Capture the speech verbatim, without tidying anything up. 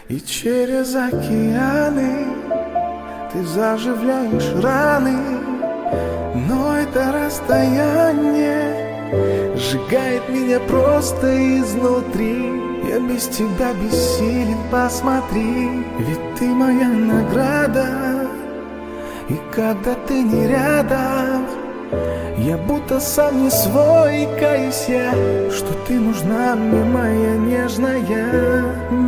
И через океаны ты заживляешь раны, но это расстояние сжигает меня просто изнутри. Я без тебя бессилен, посмотри, ведь ты моя награда. И когда ты не рядом, я будто сам не свой, каюсь я, что ты нужна мне, моя нежная.